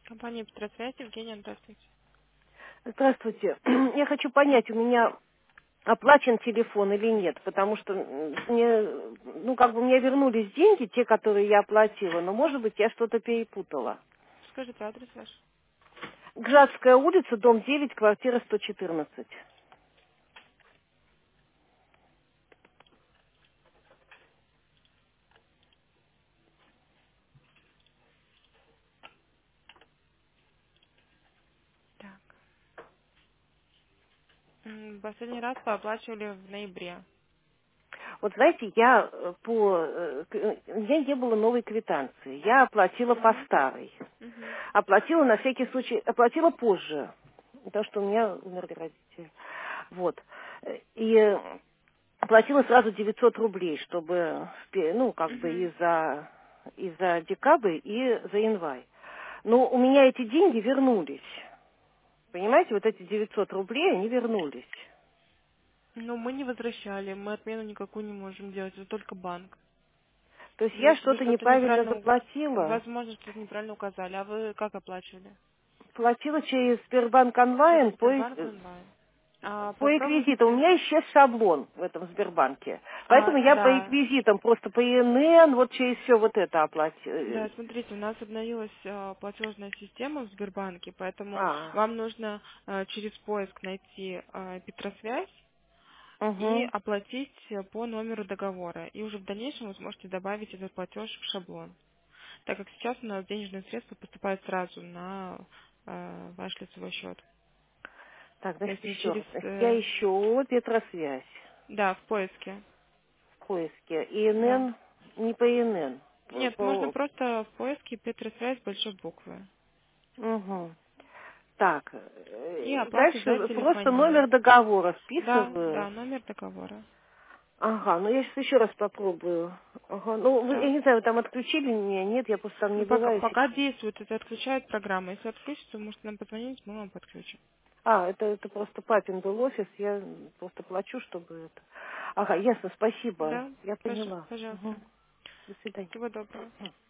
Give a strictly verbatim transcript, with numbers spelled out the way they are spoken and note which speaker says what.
Speaker 1: Компания Петросвязь, Евгения, здравствуйте.
Speaker 2: Здравствуйте. Я хочу понять, у меня оплачен телефон или нет, потому что м, мне, ну, как бы мне вернулись деньги, те, которые я оплатила, но, может быть, я что-то перепутала.
Speaker 1: Скажите адрес ваш.
Speaker 2: Гжатская улица, дом девять, квартира сто четырнадцать.
Speaker 1: Так. М, Последний раз вы оплачивали в ноябре.
Speaker 2: Вот знаете, я э, по... э, к- э, У меня не было новой квитанции. Я оплатила по
Speaker 1: Угу.
Speaker 2: старой.
Speaker 1: Угу.
Speaker 2: Оплатила на всякий случай, оплатила позже, потому что у меня умерли родители. Вот. Э, И э, оплатила сразу девятьсот рублей, чтобы, спе- ну, как бы
Speaker 1: Угу.
Speaker 2: и за, и за декабрь, и за январь. Но у меня эти деньги вернулись. Понимаете, вот эти девятьсот рублей, они вернулись.
Speaker 1: Но мы не возвращали, мы отмену никакую не можем делать, это только банк.
Speaker 2: То есть я
Speaker 1: Вы, вы
Speaker 2: что-то
Speaker 1: что-то
Speaker 2: неправильно
Speaker 1: неправильно, у-
Speaker 2: заплатила.
Speaker 1: возможно, что-то неправильно указали. А вы как оплачивали?
Speaker 2: Платила через Сбербанк онлайн
Speaker 1: Через
Speaker 2: по,
Speaker 1: Сбербанк
Speaker 2: э,
Speaker 1: онлайн. А
Speaker 2: по реквизитам. У
Speaker 1: попробуйте.
Speaker 2: меня исчез шаблон в этом Сбербанке.
Speaker 1: А,
Speaker 2: Поэтому я по
Speaker 1: да,
Speaker 2: реквизитам, просто по ИНН, вот через все вот это оплатила.
Speaker 1: да, смотрите, у нас обновилась э, платежная система в Сбербанке, поэтому
Speaker 2: А,
Speaker 1: вам нужно э, через поиск найти э, Петросвязь и
Speaker 2: угу.
Speaker 1: оплатить э, по номеру договора. И уже в дальнейшем вы сможете добавить этот платеж в шаблон. Так как сейчас у нас денежные средства поступают сразу на э, ваш лицевой счет.
Speaker 2: Так,
Speaker 1: То
Speaker 2: значит,
Speaker 1: есть вы
Speaker 2: еще
Speaker 1: через...
Speaker 2: раз. Значит, я
Speaker 1: э,
Speaker 2: ищу Петросвязь
Speaker 1: да, в поиске.
Speaker 2: в поиске.
Speaker 1: Да.
Speaker 2: ИНН, не по ИНН. По,
Speaker 1: Нет, можно
Speaker 2: по-
Speaker 1: просто в поиске Петросвязь большой буквы.
Speaker 2: Мгм. Так,
Speaker 1: И
Speaker 2: э,
Speaker 1: оплата за
Speaker 2: дальше просто
Speaker 1: телефонию.
Speaker 2: номер договора
Speaker 1: Да,
Speaker 2: вписываю.
Speaker 1: да, номер договора.
Speaker 2: Ага, ну я сейчас еще раз попробую. Ага, ну, вы- я
Speaker 1: Да.
Speaker 2: не знаю, вы там отключили меня, нет, я просто там не
Speaker 1: Ну, пока,
Speaker 2: бываю
Speaker 1: пока
Speaker 2: сейчас.
Speaker 1: действует, это отключает программа. Если отключится, вы можете нам позвонить, мы вам подключим.
Speaker 2: А, это, это просто папин был офис, я просто плачу, чтобы это... Ага, ясно, спасибо,
Speaker 1: Да,
Speaker 2: я
Speaker 1: пож-
Speaker 2: поняла.
Speaker 1: пожалуйста.
Speaker 2: Угу. До свидания.
Speaker 1: Всего доброго.